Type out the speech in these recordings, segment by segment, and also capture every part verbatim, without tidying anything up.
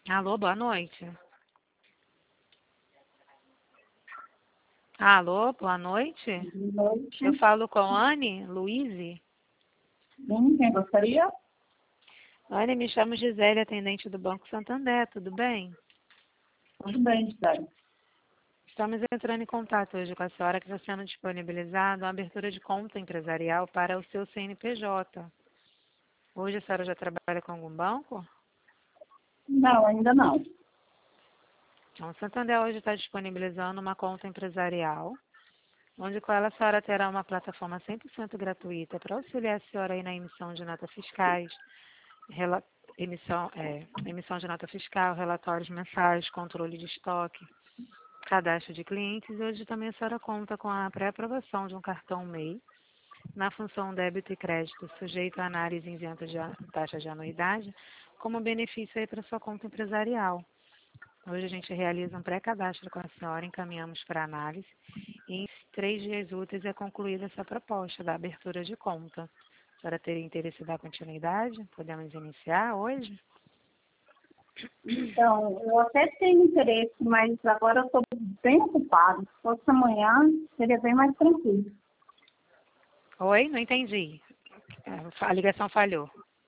Alô, boa noite. Alô, boa noite. Boa noite. Eu falo com Anne Luize. Sim, quem gostaria? Anne, me chamo Gisele, atendente do Banco Santander, tudo bem? Tudo bem, Gisele. Estamos entrando em contato hoje com a senhora que está sendo disponibilizada uma abertura de conta empresarial para o seu C N P J. Hoje a senhora já trabalha com algum banco? Não, ainda não. Então, o Santander hoje está disponibilizando uma conta empresarial, onde com ela a senhora terá uma plataforma cem por cento gratuita para auxiliar a senhora aí na emissão de notas fiscais, rela- emissão, é, emissão de nota fiscal, relatórios mensais, controle de estoque, cadastro de clientes. E hoje também a senhora conta com a pré-aprovação de um cartão M E I na função débito e crédito, sujeito à análise isenta de a- taxa de anuidade, como benefício aí para sua conta empresarial. Hoje a gente realiza um pré-cadastro com a senhora, encaminhamos para análise e em três dias úteis é concluída essa proposta da abertura de conta. A senhora teria interesse em dar continuidade? Podemos iniciar hoje? Então, eu até tenho interesse, mas agora eu estou bem ocupado. Se fosse amanhã, seria bem mais tranquilo. Oi? Não entendi. É, a ligação falhou.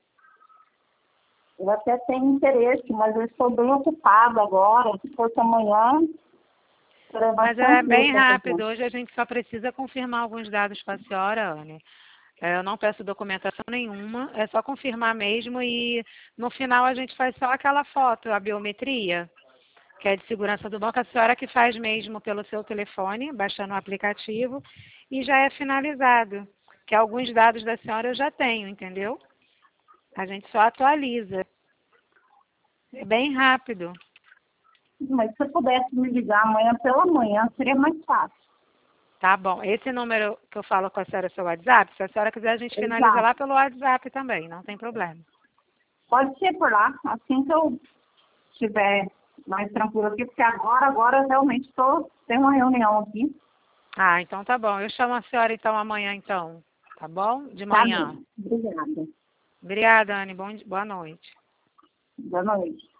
Eu até tenho interesse, mas eu estou bem ocupado agora. Se fosse amanhã, seria mais Mas é tranquilo bem para rápido. fazer. Hoje a gente só precisa confirmar alguns dados com a senhora, Anne. É, eu não peço documentação nenhuma, é só confirmar mesmo e no final a gente faz só aquela foto, a biometria, que é de segurança do banco, a senhora que faz mesmo pelo seu telefone, baixando o aplicativo, e já é finalizado, que alguns dados da senhora eu já tenho, entendeu? A gente só atualiza. É bem rápido. Mas se você pudesse me ligar amanhã pela manhã, seria mais fácil. Tá bom. Esse número que eu falo com a senhora é seu WhatsApp, se a senhora quiser a gente finaliza Exato. lá pelo WhatsApp também, não tem problema. Pode ser por lá, assim que eu estiver mais tranquilo aqui, porque agora, agora eu realmente estou, tem uma reunião aqui. Ah, então tá bom. Eu chamo a senhora então amanhã então, tá bom? De Tá manhã. bem. Obrigada. Obrigada, Anne. Bom, di- boa noite. Boa noite.